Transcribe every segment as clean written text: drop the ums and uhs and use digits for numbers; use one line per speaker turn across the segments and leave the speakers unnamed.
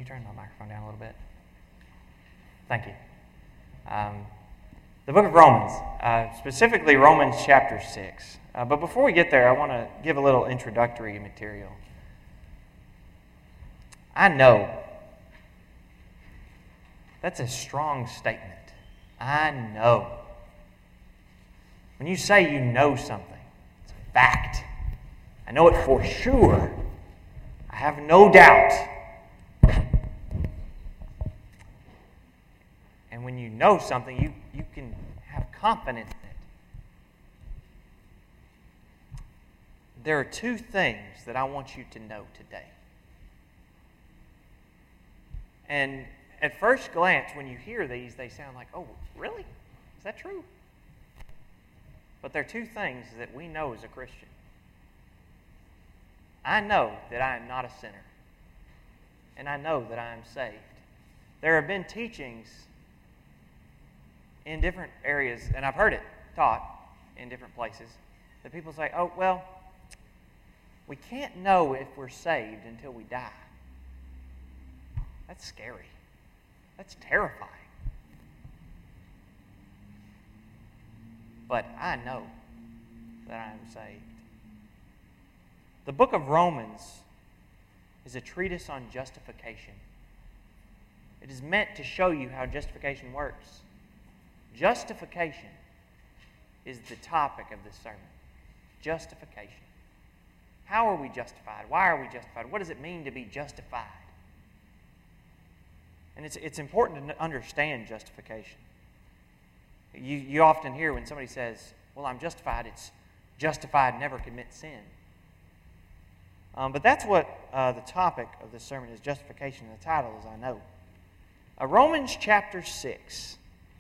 turn my microphone down a little bit? Thank you. The book of Romans, specifically Romans chapter 6. But before we get there, I want to give a little introductory material. I know. That's a strong statement. I know. When you say you know something, it's a fact. I know it for sure. I have no doubt. And when you know something, you can have confidence in it. There are two things that I want you to know today. And at first glance, when you hear these, they sound like, oh, really? Is that true? But there are two things that we know as a Christian. I know that I am not a sinner. And I know that I am saved. There have been teachings in different areas, and I've heard it taught in different places, that people say, oh, well, we can't know if we're saved until we die. That's scary. That's terrifying. But I know that I am saved. The book of Romans is a treatise on justification. It is meant to show you how justification works. Justification is the topic of this sermon. Justification. How are we justified? Why are we justified? What does it mean to be justified? And it's important to understand justification. You often hear when somebody says, well, I'm justified, it's justified, never commit sin. But that's what the topic of this sermon is, justification. And the title is, I know. Romans chapter 6.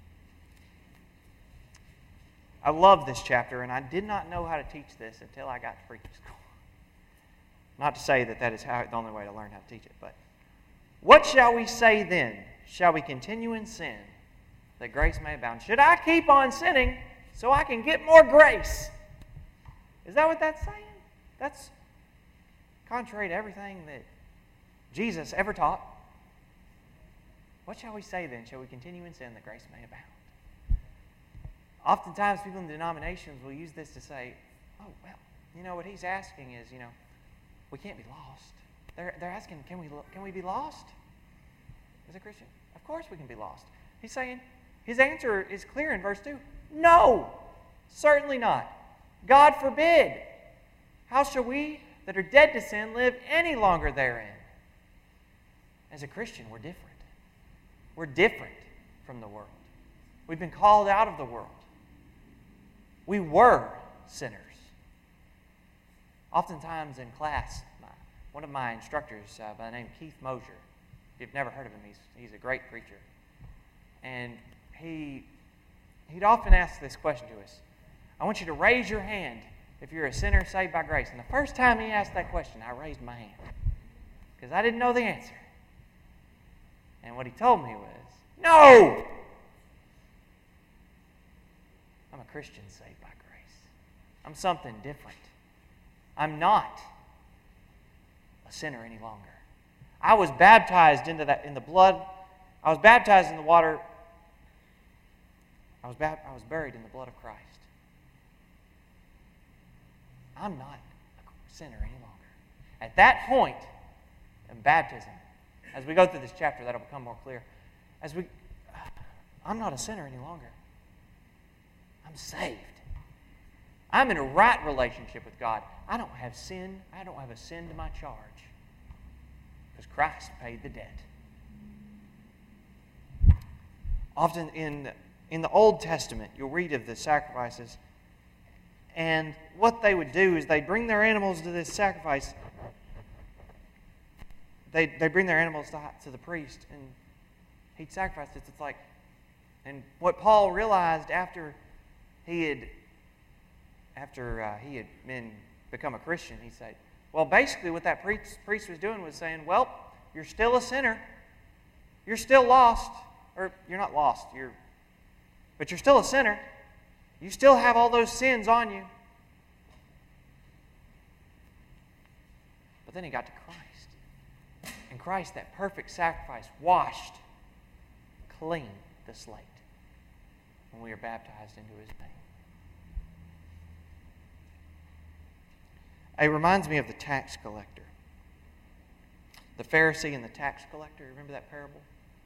I love this chapter, and I did not know how to teach this until I got to preaching school. Not to say that is the only way to learn how to teach it, but what shall we say then? Shall we continue in sin, that grace may abound? Should I keep on sinning so I can get more grace? Is that what that's saying? That's contrary to everything that Jesus ever taught. What shall we say then? Shall we continue in sin that grace may abound? Oftentimes people in denominations will use this to say, oh, well, what he's asking is, we can't be lost. They're asking, can we be lost as a Christian? Of course we can be lost. He's saying, his answer is clear in verse 2. No, certainly not. God forbid. How shall we that are dead to sin live any longer therein? As a Christian, we're different. We're different from the world. We've been called out of the world. We were sinners. Oftentimes in class, one of my instructors by the name of Keith Mosier, if you've never heard of him, he's a great preacher. And he'd often ask this question to us. I want you to raise your hand if you're a sinner saved by grace. And the first time he asked that question, I raised my hand because I didn't know the answer. And what he told me was, no! I'm a Christian saved by grace. I'm something different. I'm not a sinner any longer. I was baptized in the blood. I was baptized in the water. I was buried in the blood of Christ. I'm not a sinner any longer. At that point in baptism, as we go through this chapter, that'll become more clear. I'm not a sinner any longer. I'm saved. I'm in a right relationship with God. I don't have sin. I don't have a sin to my charge because Christ paid the debt. Often in the Old Testament, you'll read of the sacrifices, and what they would do is they'd bring their animals to this sacrifice. They bring their animals to the priest, and he'd sacrifice it. It's like, and what Paul realized after he had become a Christian, he said, well, basically what that priest was doing was saying, well, you're still a sinner. You're still lost. Or you're not lost, but you're still a sinner. You still have all those sins on you. But then he got to Christ. And And Christ, that perfect sacrifice, washed clean the slate when we are baptized into His name. It reminds me of the tax collector. The Pharisee and the tax collector. Remember that parable?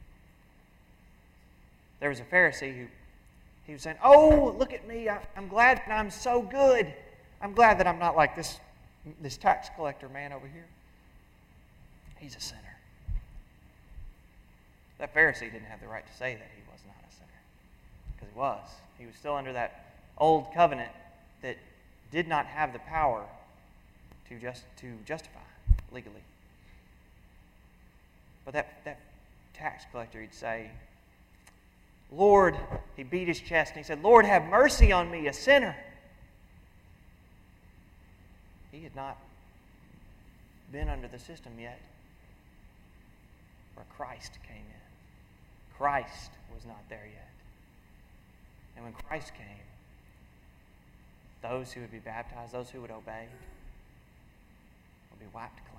There was a Pharisee who he was saying, "Oh, look at me. I'm glad that I'm so good. I'm glad that I'm not like this tax collector man over here. He's a sinner." That Pharisee didn't have the right to say that he was not a sinner. Because he was. He was still under that old covenant that did not have the power to justify legally. But that tax collector, he'd say, "Lord," he beat his chest and he said, "Lord, have mercy on me, a sinner." He had not been under the system yet where Christ came in. Christ was not there yet. And when Christ came, those who would be baptized, those who would obey, would be wiped clean.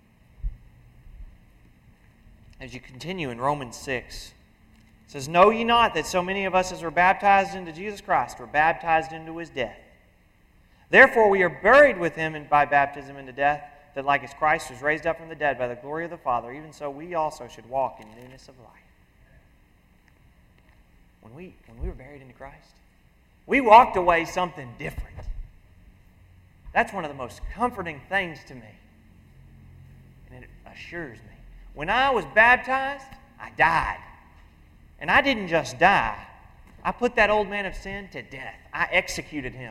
As you continue in Romans 6, it says, "Know ye not that so many of us as were baptized into Jesus Christ were baptized into His death? Therefore we are buried with Him by baptism into death, that like as Christ was raised up from the dead by the glory of the Father, even so we also should walk in newness of life." When we were buried into Christ, we walked away something different. That's one of the most comforting things to me. And it assures me. When I was baptized, I died. And I didn't just die. I put that old man of sin to death. I executed him.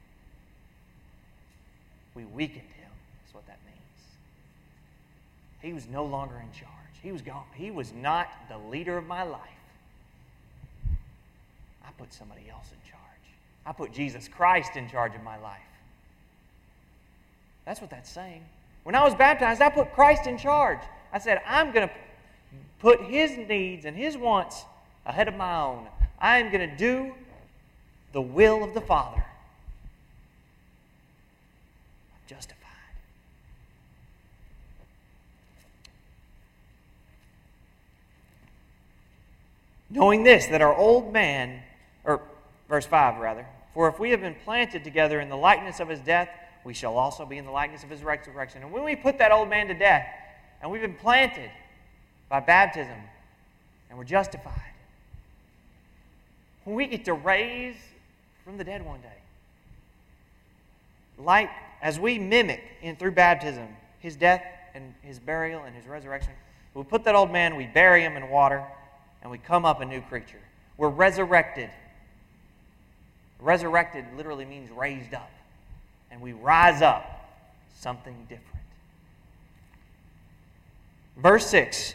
We weakened him, is what that means. He was no longer in charge. He was gone. He was not the leader of my life. I put somebody else in charge. I put Jesus Christ in charge of my life. That's what that's saying. When I was baptized, I put Christ in charge. I said, I'm going to put His needs and His wants ahead of my own. I am going to do the will of the Father. I'm justified. Knowing this, that our old man, or verse 5 rather, for if we have been planted together in the likeness of His death, we shall also be in the likeness of His resurrection. And when we put that old man to death, and we've been planted by baptism, and we're justified, when we get to raise from the dead one day, like as we mimic through baptism His death and His burial and His resurrection, we put that old man, we bury him in water, and we come up a new creature. We're resurrected. Resurrected literally means raised up. And we rise up something different. Verse 6.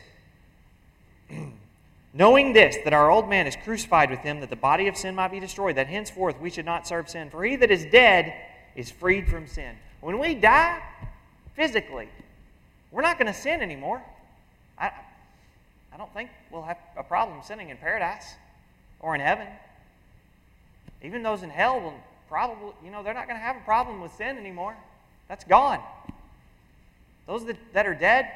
Knowing this, that our old man is crucified with Him, that the body of sin might be destroyed, that henceforth we should not serve sin. For he that is dead is freed from sin. When we die, physically, we're not going to sin anymore. I don't think we'll have a problem sinning in paradise or in heaven. Even those in hell will probably, they're not going to have a problem with sin anymore. That's gone. Those that are dead,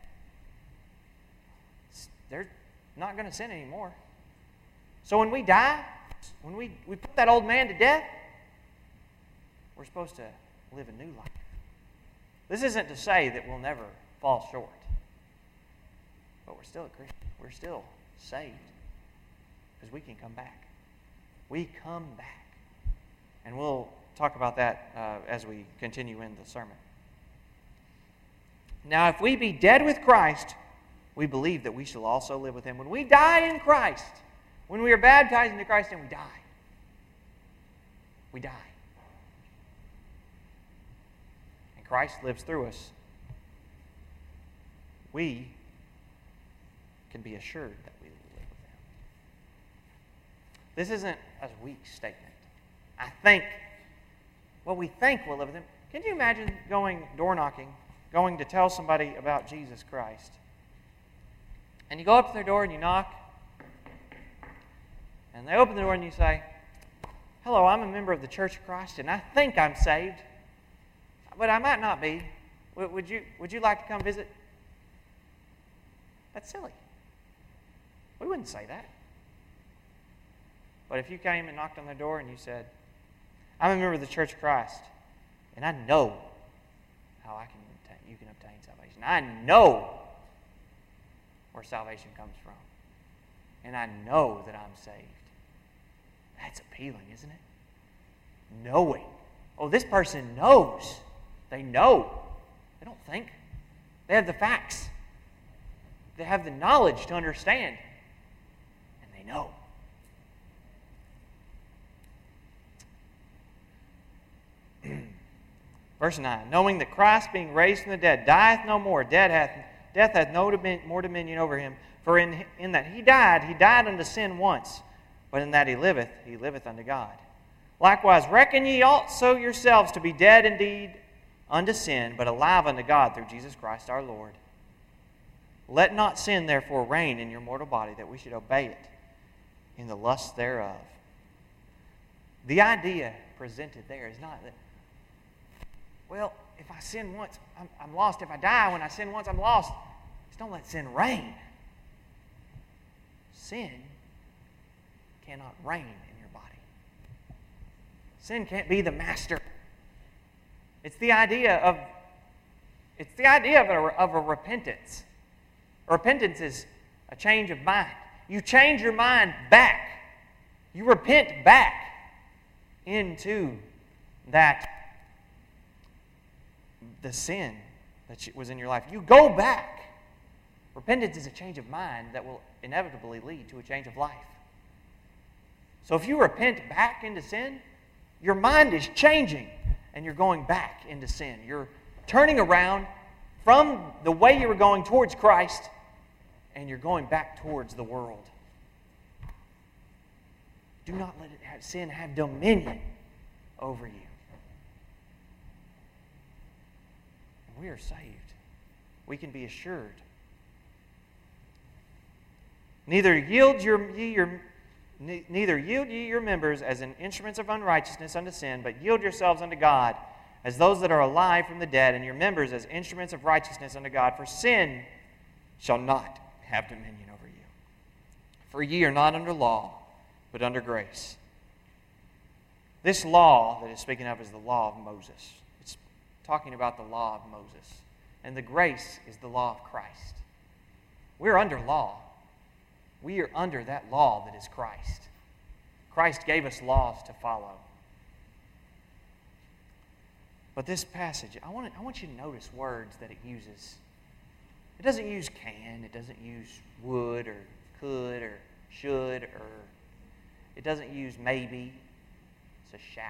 they're not going to sin anymore. So when we die, when we put that old man to death, we're supposed to live a new life. This isn't to say that we'll never fall short. But we're still a Christian. We're still saved. Because we can come back. We come back. And we'll talk about that as we continue in the sermon. Now, if we be dead with Christ, we believe that we shall also live with Him. When we die in Christ, when we are baptized into Christ, and we die. We die. And Christ lives through us. We can be assured that we will live with Him. This isn't a weak statement. We think we'll live with Him. Can you imagine going door knocking, going to tell somebody about Jesus Christ? And you go up to their door and you knock, and they open the door and you say, "Hello, I'm a member of the Church of Christ, and I think I'm saved, but I might not be. Would you like to come visit?" That's silly. We wouldn't say that. But if you came and knocked on the door and you said, I'm a member of the Church of Christ, and I know how you can obtain salvation. I know where salvation comes from. And I know that I'm saved. That's appealing, isn't it? Knowing. Oh, this person knows. They know. They don't think. They have the facts. They have the knowledge to understand. And they know. Verse 9, knowing that Christ, being raised from the dead, dieth no more, death hath no more dominion over him. For in that he died unto sin once, but in that he liveth unto God. Likewise, reckon ye also yourselves to be dead indeed unto sin, but alive unto God through Jesus Christ our Lord. Let not sin therefore reign in your mortal body, that we should obey it in the lust thereof. The idea presented there is not that, well, if I sin once, I'm lost. If I die when I sin once, I'm lost. Just don't let sin reign. Sin cannot reign in your body. Sin can't be the master. It's the idea of a repentance. Repentance is a change of mind. You change your mind back. You repent back into the sin that was in your life. You go back. Repentance is a change of mind that will inevitably lead to a change of life. So if you repent back into sin, your mind is changing and you're going back into sin. You're turning around from the way you were going towards Christ and you're going back towards the world. Do not let sin have dominion over you. We are saved. We can be assured. Neither yield ye your members as in instruments of unrighteousness unto sin, but yield yourselves unto God as those that are alive from the dead, and your members as instruments of righteousness unto God. For sin shall not have dominion over you. For ye are not under law, but under grace. This law that it's speaking of is the law of Moses. It's talking about the law of Moses. And the grace is the law of Christ. We're under law. We are under that law that is Christ. Christ gave us laws to follow. But this passage, I want you to notice words that it uses. It doesn't use can, it doesn't use would or could or should, or it doesn't use maybe. It's a shall.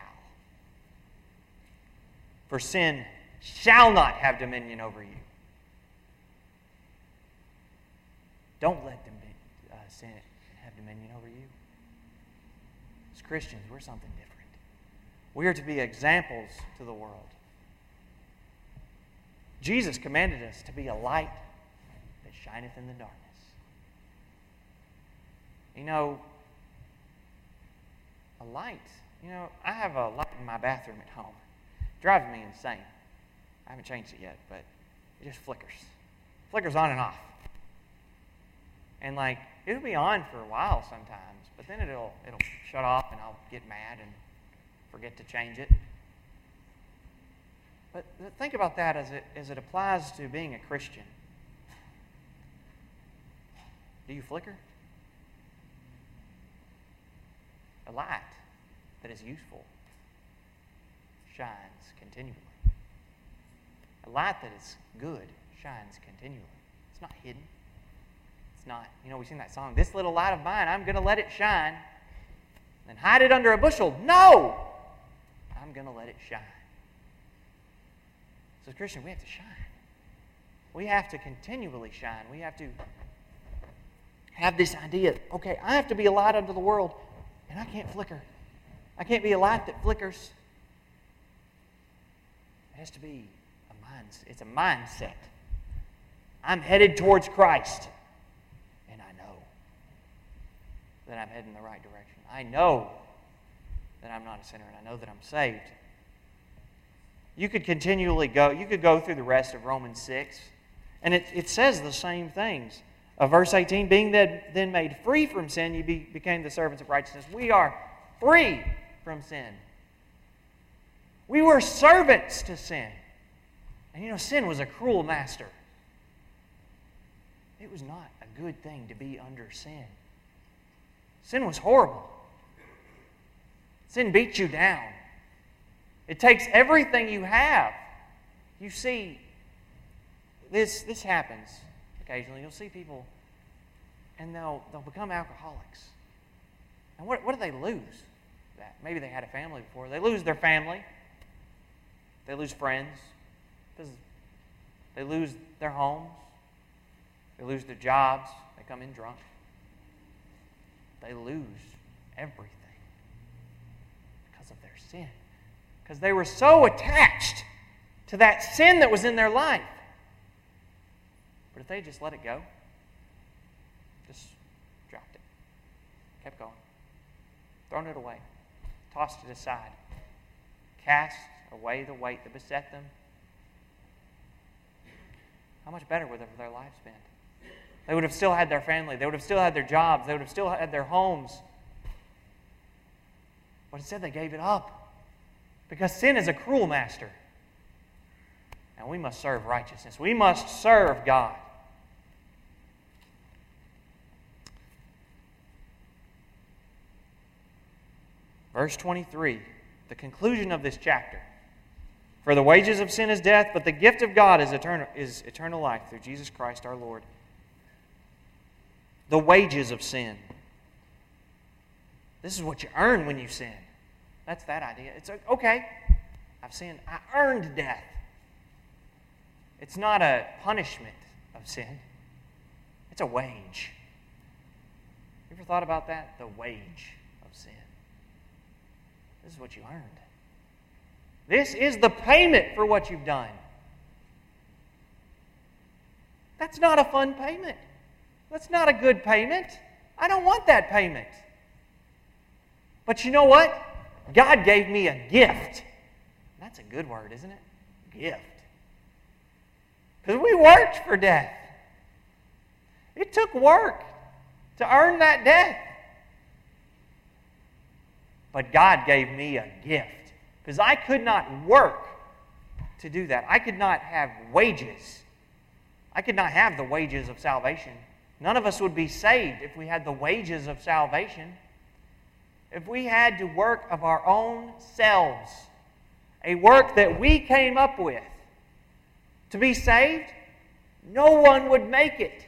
For sin shall not have dominion over you. Don't let sin have dominion over you. As Christians, we're something different. We are to be examples to the world. Jesus commanded us to be a light that shineth in the darkness. You know, a light. You know, I have a light in my bathroom at home. It drives me insane. I haven't changed it yet, but it just flickers. Flickers on and off. And like, it'll be on for a while sometimes, but then it'll shut off and I'll get mad and forget to change it. But think about that as it applies to being a Christian. Do you flicker? A light that is useful shines continually. A light that is good shines continually. It's not hidden. It's not, we sing that song, this little light of mine, I'm going to let it shine. And hide it under a bushel. No! I'm going to let it shine. So as Christians, we have to shine. We have to continually shine. We have to have this idea, okay, I have to be a light unto the world, and I can't flicker. I can't be a light that flickers. It has to be a mindset. It's a mindset. I'm headed towards Christ. And I know that I'm heading in the right direction. I know that I'm not a sinner, and I know that I'm saved. You could continually go. You could go through the rest of Romans 6, and it says the same things Verse 18, being then made free from sin, you became the servants of righteousness. We are free from sin. We were servants to sin. And sin was a cruel master. It was not a good thing to be under sin. Sin was horrible. Sin beats you down. It takes everything you have. You see, this happens occasionally. You'll see people, and they'll become alcoholics. And what do they lose? That maybe they had a family before. They lose their family. They lose friends. They lose their homes. They lose their jobs. They come in drunk. They lose everything because of their sin. Because they were so attached to that sin that was in their life. But if they just let it go, just dropped it, kept going, thrown it away, tossed it aside, cast away the weight that beset them, how much better would their lives been? They would have still had their family. They would have still had their jobs. They would have still had their homes. But instead they gave it up. Because sin is a cruel master. And we must serve righteousness. We must serve God. Verse 23, the conclusion of this chapter. For the wages of sin is death, but the gift of God is eternal life through Jesus Christ our Lord. The wages of sin. This is what you earn when you sin. That's that idea. It's okay, I've sinned. I earned death. It's not a punishment of sin. It's a wage. You ever thought about that? The wage of sin. This is what you earned. This is the payment for what you've done. That's not a fun payment. That's not a good payment. I don't want that payment. But you know what? God gave me a gift. That's a good word, isn't it? Gift. Because we worked for death. It took work to earn that death. But God gave me a gift. Because I could not work to do that. I could not have wages. I could not have the wages of salvation. None of us would be saved if we had the wages of salvation. If we had to work of our own selves, a work that we came up with, to be saved, no one would make it.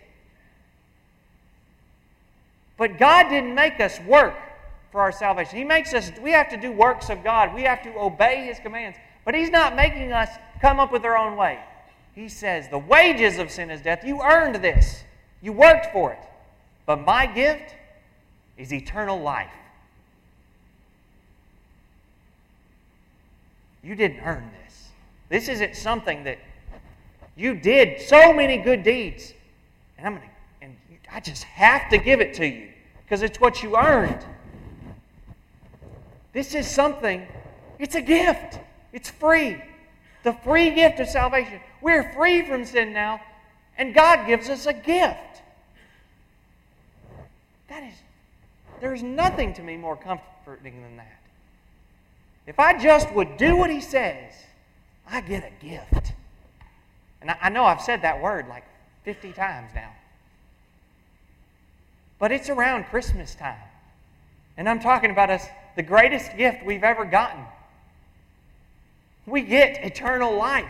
But God didn't make us work for our salvation. He makes us, we have to do works of God. We have to obey His commands. But He's not making us come up with our own way. He says, the wages of sin is death. You earned this. You worked for it. But my gift is eternal life. You didn't earn this. This isn't something that you did so many good deeds. And I just have to give it to you because it's what you earned. This is something, it's a gift. It's free. The free gift of salvation. We're free from sin now, and God gives us a gift. There's nothing to me more comforting than that. If I just would do what He says, I get a gift. And I know I've said that word like 50 times now. But it's around Christmas time. And I'm talking about the greatest gift we've ever gotten. We get eternal life.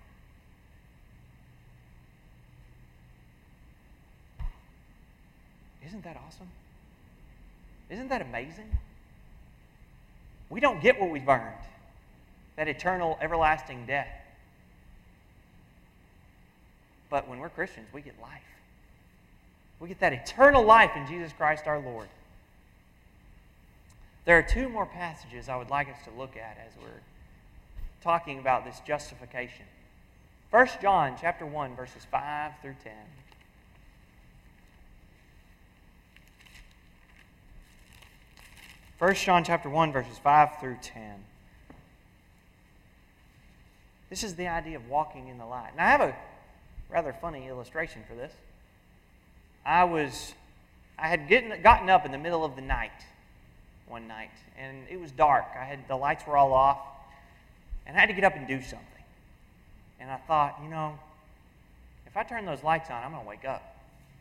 Isn't that awesome? Isn't that amazing? We don't get what we've earned. That eternal, everlasting death. But when we're Christians, we get life. We get that eternal life in Jesus Christ our Lord. There are two more passages I would like us to look at as we're talking about this justification. 1 John chapter 1, verses 5 through 10. 1 John chapter 1, verses 5 through 10. This is the idea of walking in the light. Now, I have a rather funny illustration for this. I had gotten up in the middle of the night one night, and it was dark. The lights were all off, and I had to get up and do something. And I thought, if I turn those lights on, I'm going to wake up.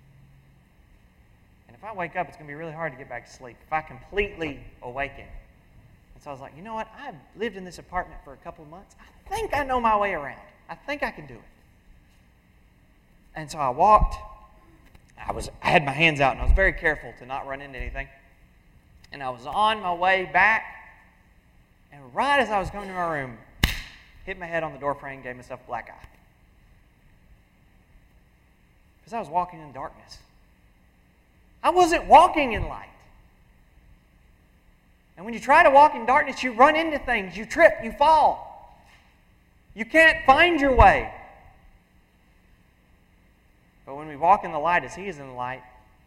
And if I wake up, it's going to be really hard to get back to sleep if I completely awaken. And so I was like, you know what? I've lived in this apartment for a couple of months. I think I know my way around. I think I can do it. And so I walked. I had my hands out, and I was very careful to not run into anything. And I was on my way back, and right as I was coming to my room, hit my head on the door frame, gave myself a black eye. Because I was walking in darkness. I wasn't walking in light. And when you try to walk in darkness, you run into things, you trip, you fall. You can't find your way. But when we walk in the light as He is in the light,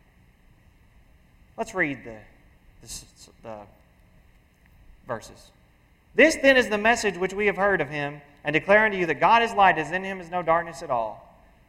let's read the verses. This then is the message which we have heard of Him, and declare unto you that God is light, as in Him is no darkness at all.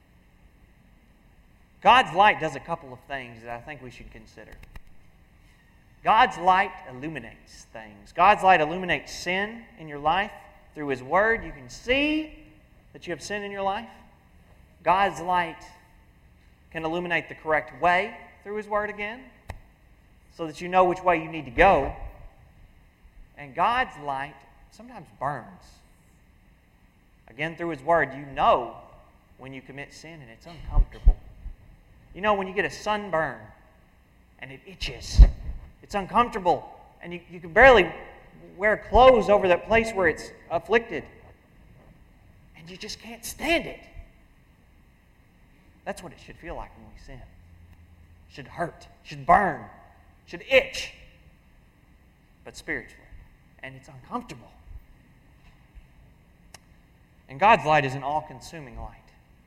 God's light does a couple of things that I think we should consider. God's light illuminates things. God's light illuminates sin in your life through His Word. You can see that you have sin in your life. God's light can illuminate the correct way through His Word again, so that you know which way you need to go. And God's light sometimes burns. Again, through His Word, you know when you commit sin and it's uncomfortable. You know when you get a sunburn and it itches. It's uncomfortable, and you can barely wear clothes over that place where it's afflicted. And you just can't stand it. That's what it should feel like when we sin. It should hurt, it should burn, it should itch. But spiritually. And it's uncomfortable. And God's light is an all-consuming light.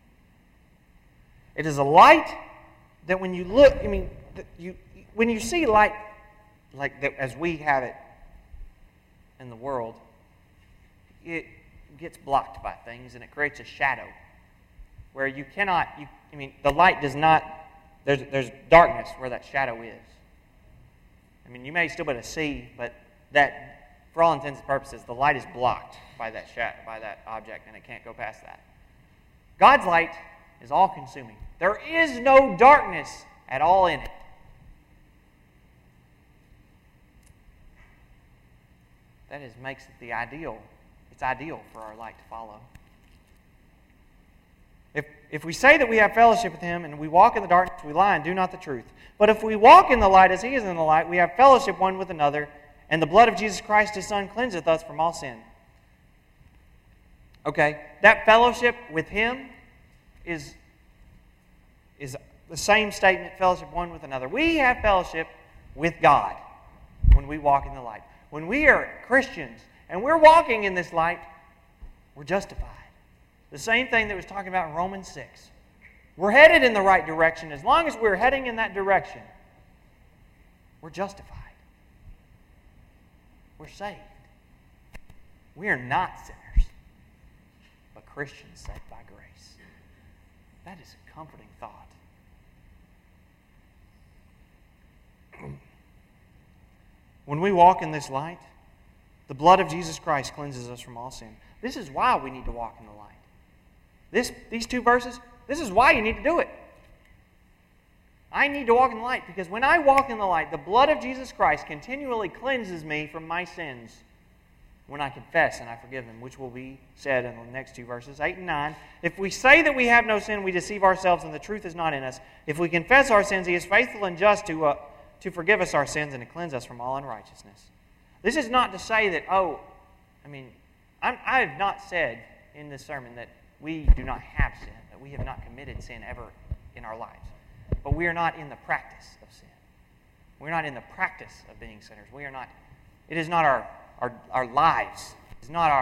It is a light that when you look, when you see light like that as we have it in the world, it gets blocked by things and it creates a shadow where you cannot, the light does not, there's darkness where that shadow is. You may still be able to see, but that, for all intents and purposes, the light is blocked by that by that object, and it can't go past that. God's light is all-consuming. There is no darkness at all in it. That makes it ideal. It's ideal for our light to follow. If we say that we have fellowship with Him and we walk in the darkness, we lie and do not the truth. But if we walk in the light as He is in the light, we have fellowship one with another, and the blood of Jesus Christ, His Son, cleanseth us from all sin. Okay, that fellowship with Him is the same statement, fellowship one with another. We have fellowship with God when we walk in the light. When we are Christians and we're walking in this light, we're justified. The same thing that was talking about in Romans 6. We're headed in the right direction. As long as we're heading in that direction, we're justified. We're saved. We are not sinners, but Christians saved by grace. That is a comforting thought. When we walk in this light, the blood of Jesus Christ cleanses us from all sin. This is why we need to walk in the light. These two verses, this is why you need to do it. I need to walk in the light because when I walk in the light, the blood of Jesus Christ continually cleanses me from my sins when I confess and I forgive them, which will be said in the next two verses, 8 and 9. If we say that we have no sin, we deceive ourselves and the truth is not in us. If we confess our sins, He is faithful and just to forgive us our sins and to cleanse us from all unrighteousness. This is not to say that, I have not said in this sermon that we do not have sin, that we have not committed sin ever in our lives. But we are not in the practice of sin. We're not in the practice of being sinners. It is not our lives. It is not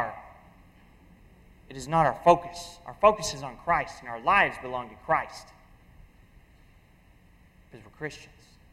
our focus. Our focus is on Christ, and our lives belong to Christ. Because we're Christians.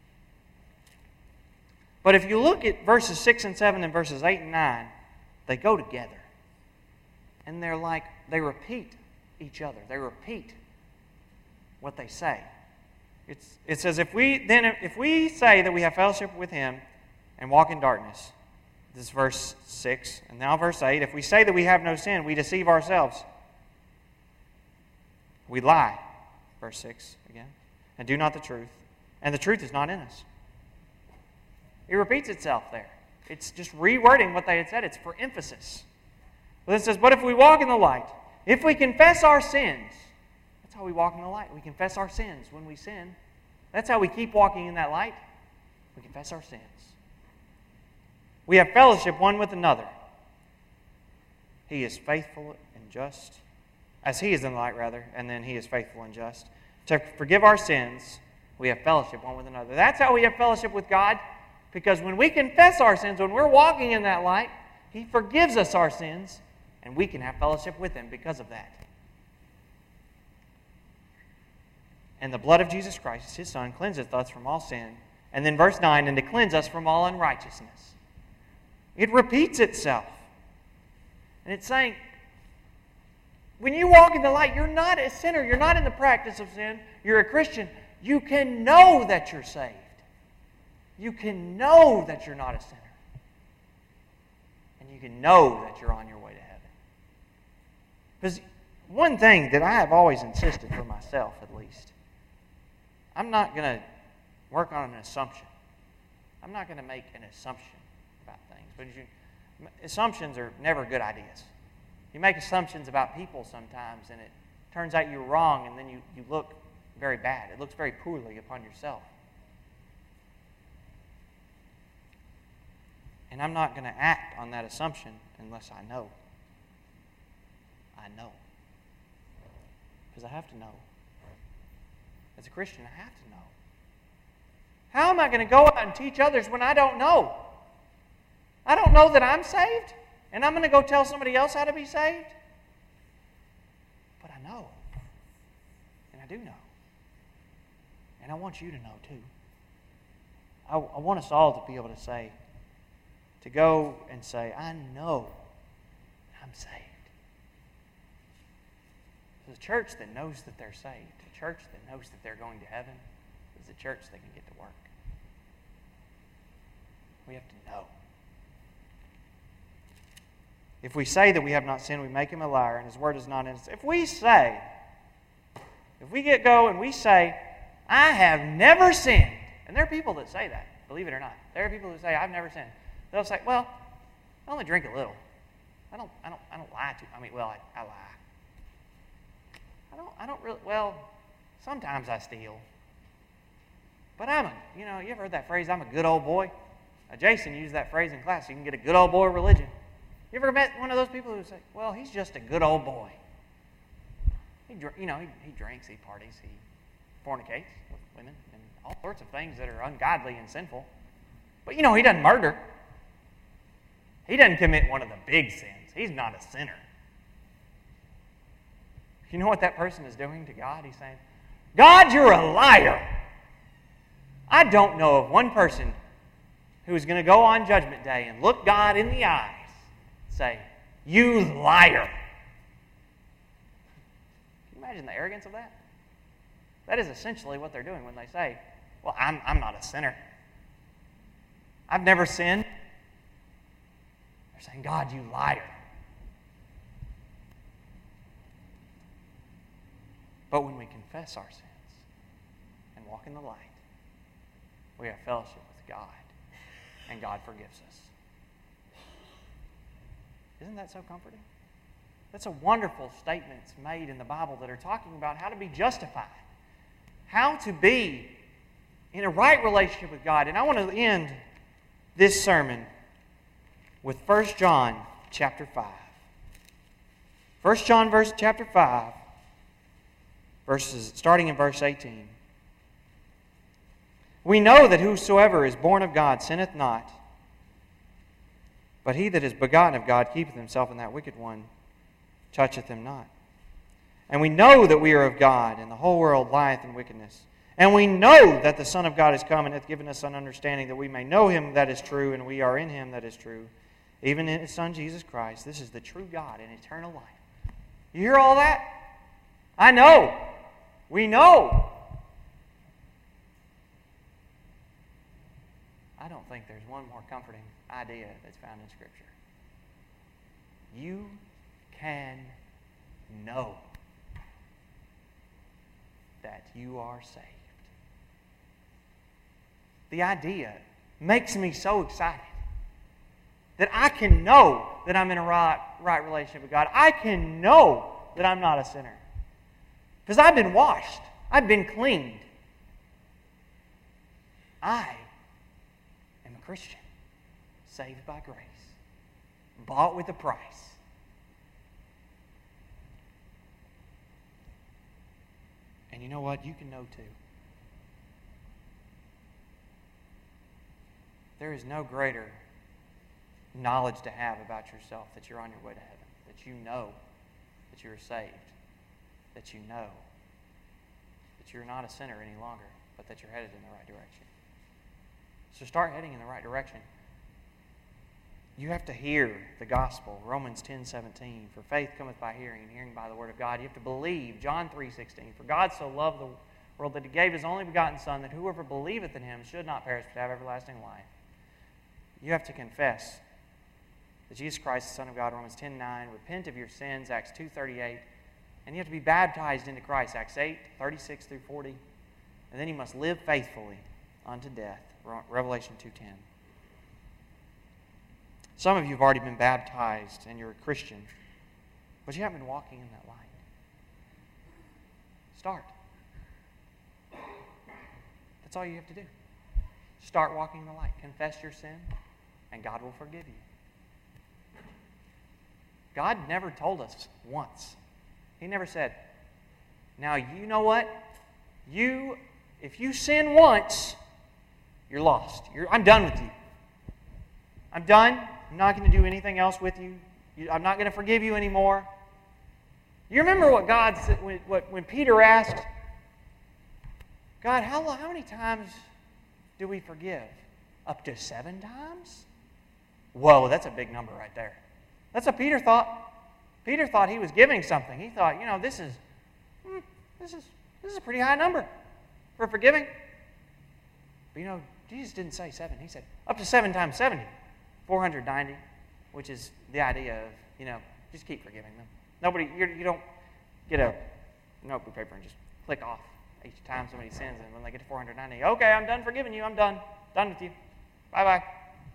But if you look at verses 6 and 7 and verses 8 and 9, they go together. And they repeat each other. They repeat what they say. It says, if we say that we have fellowship with Him and walk in darkness, this is verse 6, and now verse 8, if we say that we have no sin, we deceive ourselves. We lie, verse 6 again, and do not the truth, and the truth is not in us. It repeats itself there. It's just rewording what they had said. It's for emphasis. But it says, but if we walk in the light, if we confess our sins, that's how we walk in the light. We confess our sins when we sin. That's how we keep walking in that light. We confess our sins. We have fellowship one with another. He is faithful and just, as He is in the light, rather, and then He is faithful and just. To forgive our sins, we have fellowship one with another. That's how we have fellowship with God, because when we confess our sins, when we're walking in that light, He forgives us our sins, and we can have fellowship with Him because of that. And the blood of Jesus Christ, His Son, cleanseth us from all sin. And then verse 9, and to cleanse us from all unrighteousness. It repeats itself. And it's saying, when you walk in the light, you're not a sinner. You're not in the practice of sin. You're a Christian. You can know that you're saved. You can know that you're not a sinner. And you can know that you're on your way to heaven. Because one thing that I have always insisted for myself, at least, I'm not going to work on an assumption. I'm not going to make an assumption about things. But assumptions are never good ideas. You make assumptions about people sometimes, and it turns out you're wrong, and then you look very bad. It looks very poorly upon yourself. And I'm not going to act on that assumption unless I know. I know. Because I have to know. As a Christian, I have to know. How am I going to go out and teach others when I don't know? I don't know that I'm saved, and I'm going to go tell somebody else how to be saved? But I know. And I do know. And I want you to know too. I want us all to be able to say, to go and say, I know I'm saved. The church that knows that they're saved, the church that knows that they're going to heaven, is the church that can get to work. We have to know. If we say that we have not sinned, we make Him a liar, and His word is not in us. If we go and we say, I have never sinned, and there are people that say that, believe it or not. There are people who say, I've never sinned. They'll say, well, I only drink a little. I don't lie to. I lie. I don't really. Well, sometimes I steal. But you ever heard that phrase? I'm a good old boy. Jason used that phrase in class. You can get a good old boy religion. You ever met one of those people who say, well, he's just a good old boy. He drinks, he parties, he fornicates with women, and all sorts of things that are ungodly and sinful. But he doesn't murder. He doesn't commit one of the big sins. He's not a sinner. You know what that person is doing to God? He's saying, God, you're a liar. I don't know of one person who is going to go on Judgment Day and look God in the eyes and say, you liar. Can you imagine the arrogance of that? That is essentially what they're doing when they say, well, I'm not a sinner. I've never sinned. They're saying, God, you liar. But when we confess our sins and walk in the light, we have fellowship with God, and God forgives us. Isn't that so comforting? That's a wonderful statements made in the Bible that are talking about how to be justified, how to be in a right relationship with God. And I want to end this sermon with 1 John chapter 5. 1 John chapter 5, starting in verse 18. We know that whosoever is born of God sinneth not, but he that is begotten of God keepeth himself, and that wicked one toucheth him not. And we know that we are of God, and the whole world lieth in wickedness. And we know that the Son of God is come, and hath given us an understanding, that we may know Him that is true, and we are in Him that is true, even in His Son Jesus Christ. This is the true God and eternal life. You hear all that? I know. We know. I don't think there's one more comforting idea that's found in Scripture. You can know that you are saved. The idea makes me so excited that I can know that I'm in a right relationship with God. I can know that I'm not a sinner. Because I've been washed. I've been cleaned. I am a Christian, saved by grace, bought with a price. And you know what? You can know too. There is no greater knowledge to have about yourself that you're on your way to heaven, that you know that you're saved, that you know that you're not a sinner any longer, but that you're headed in the right direction. So start heading in the right direction. You have to hear the gospel. Romans 10:17. For faith cometh by hearing, and hearing by the word of God. You have to believe. John 3:16. For God so loved the world that He gave His only begotten Son, that whoever believeth in Him should not perish but have everlasting life. You have to confess that Jesus Christ is the Son of God. Romans 10:9. Repent of your sins. Acts 2:38. And you have to be baptized into Christ. Acts 8:36 through 40. And then you must live faithfully unto death. Revelation 2:10. Some of you have already been baptized and you're a Christian, but you haven't been walking in that light. Start. That's all you have to do. Start walking in the light. Confess your sin, and God will forgive you. God never told us once. He never said, now you know what? If you sin once, you're lost. I'm done with you. I'm done. I'm not going to do anything else with you. I'm not going to forgive you anymore. You remember what God said when Peter asked, God, how many times do we forgive? Up to 7 times? Whoa, that's a big number right there. That's what Peter thought. Peter thought he was giving something. He thought, this is a pretty high number for forgiving. But Jesus didn't say 7. He said up to 7 times 70. 490, which is the idea of, just keep forgiving them. You don't get a notebook paper and just click off each time somebody sins, and when they get to 490, okay, I'm done forgiving you, I'm done with you, bye-bye.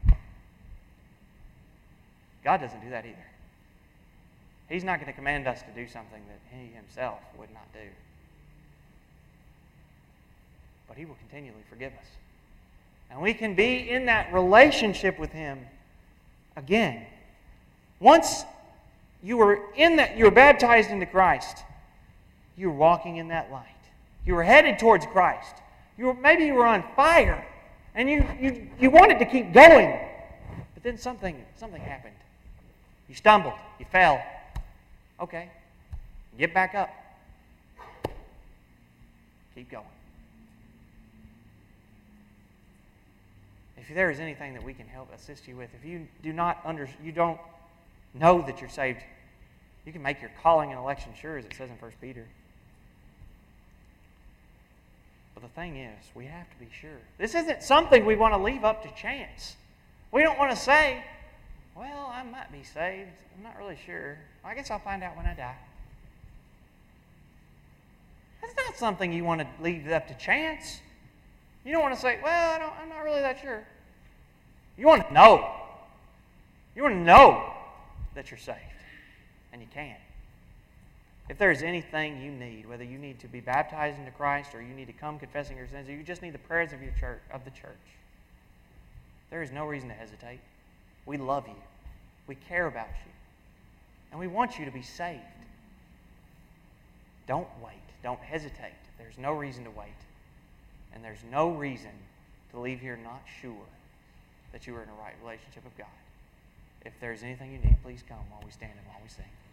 God doesn't do that either. He's not going to command us to do something that He Himself would not do. But He will continually forgive us. And we can be in that relationship with Him again. Once you were baptized into Christ, you were walking in that light. You were headed towards Christ. Maybe you were on fire, and you wanted to keep going. But then something happened. You stumbled. You fell. Okay. Get back up. Keep going. If there is anything that we can help assist you with, if you don't know that you're saved, you can make your calling and election sure, as it says in 1 Peter. But the thing is, we have to be sure. This isn't something we want to leave up to chance. We don't want to say, well, I might be saved. I'm not really sure. I guess I'll find out when I die. That's not something you want to leave up to chance. You don't want to say, well, I'm not really that sure. You want to know. You want to know that you're saved. And you can. If there's anything you need, whether you need to be baptized into Christ or you need to come confessing your sins, or you just need the prayers of the church, there is no reason to hesitate. We love you. We care about you. And we want you to be saved. Don't wait. Don't hesitate. There's no reason to wait. And there's no reason to leave here not sure that you are in a right relationship with God. If there's anything you need, please come while we stand and while we sing.